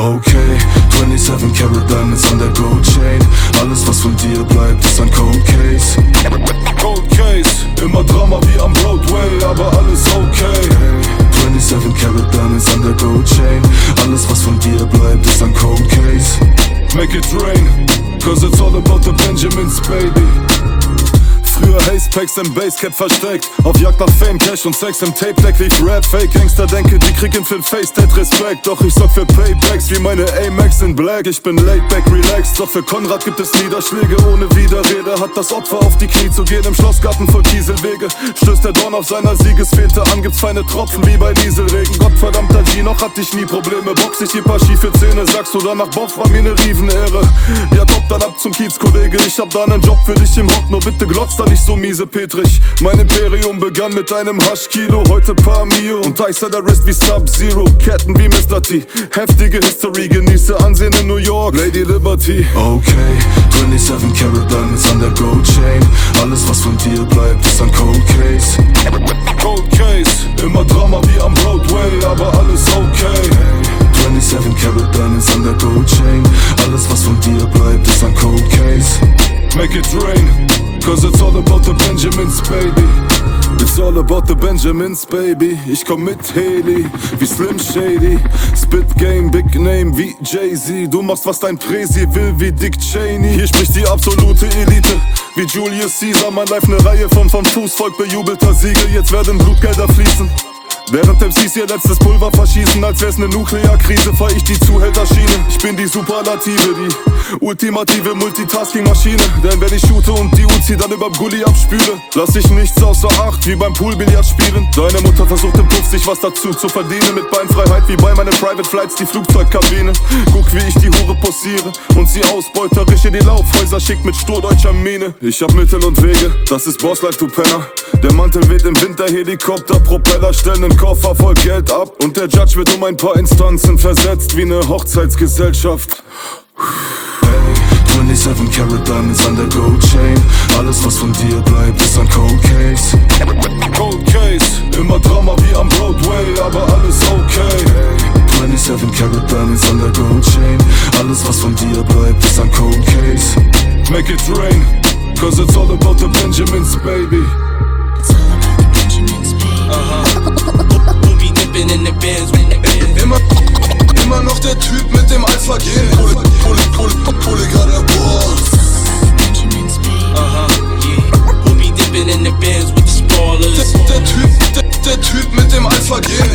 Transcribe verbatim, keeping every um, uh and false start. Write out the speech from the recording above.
Okay, twenty-seven Karat Diamonds an der Gold Chain. Alles was von dir bleibt ist ein Cold Case. Cold Case, immer Drama wie am Broadway, aber alles okay. twenty-seven Karat Diamonds an der Gold Chain. Alles was von dir bleibt ist ein Cold Case. Make it rain, cause it's all about the Benjamins, baby. Früher Haze-Packs im Basecap versteckt, auf Jagd nach Fame, Cash und Sex im Tape-Deck lief Rap. Fake-Gangster denke, die kriegen für den Face-Tat Respekt. Doch ich sorg für Paybacks wie meine A-Max in Black. Ich bin laid-back, relaxed, doch für Konrad gibt es Niederschläge. Ohne Widerrede hat das Opfer auf die Knie zu gehen. Im Schlossgarten voll Kieselwege stößt der Dorn auf seiner Siegesfete an. Gibt's feine Tropfen wie bei Nieselregen. Gottverdammter G, noch hatte ich nie Probleme. Box ich die paar schiefe Zähne, sagst du danach Boff, war mir ne Riesenehre. Ja top, dann ab zum Kiez, Kollege. Ich hab da nen Job für dich im Hock, nur bitte glotzt da nicht so miese Petrich. Mein Imperium begann mit einem Haschkilo, heute paar Mio und Dice der Wrist wie Sub-Zero. Ketten wie Mister T, heftige History, genieße Ansehen in New York, Lady Liberty. Okay, twenty-seven Karat Diamonds an der Gold Chain. Alles was von dir bleibt ist ein Cold Case. Cold Case, immer Drama wie am Broadway, aber alles okay. twenty-seven Karat Diamonds an der Gold Chain. Alles was von dir bleibt ist ein Cold Case. Make it rain, cause it's all about the Benjamins, baby. It's all about the Benjamins, baby. Ich komm mit Haley, wie Slim Shady. Spit Game, Big Name wie Jay-Z. Du machst was dein Presi will wie Dick Cheney. Hier spricht die absolute Elite, wie Julius Caesar. Mein Life ne Reihe von vom Fußvolk bejubelter Siege. Jetzt werden Blutgelder fließen, während M Cs ihr letztes Pulver verschießen. Als wär's ne Nuklearkrise, fahr ich die Zuhälterschiene. Ich bin die Superlative, die ultimative Multitasking-Maschine. Denn wenn ich shoote und die Uzi dann überm Gully abspüle, lass ich nichts außer Acht, wie beim Poolbillard spielen. Deine Mutter versucht im Puff sich was dazu zu verdienen. Mit Beinfreiheit wie bei meinen Private Flights, die Flugzeugkabine. Guck wie ich die Hure posiere und sie ausbeuterisch in die Laufhäuser schickt mit sturdeutscher Miene. Ich hab Mittel und Wege, das ist Bosslife, du Penner. Der Mantel weht im Winter, Helikopter, Propeller stellen den Koffer voll Geld ab. Und der Judge wird um ein paar Instanzen versetzt wie ne Hochzeitsgesellschaft. Hey, twenty-seven Karat Diamonds an der Gold Chain. Alles was von dir bleibt ist ein Cold Case. Cold Case, immer Drama wie am Broadway, aber alles okay. twenty-seven Karat Diamonds an der Gold Chain. Alles was von dir bleibt ist ein Cold Case. Make it rain, cause it's all about the Benjamins, baby. In the Benz, in the Benz. Immer, immer noch der Typ mit dem Alpha-Gen. Pole, Pole, Pole, Pole gerade, boah. Uh-huh, yeah. We'll be dipping in the Benz with the spoilers. Der, der Typ, der, der Typ mit dem Alpha-Gen.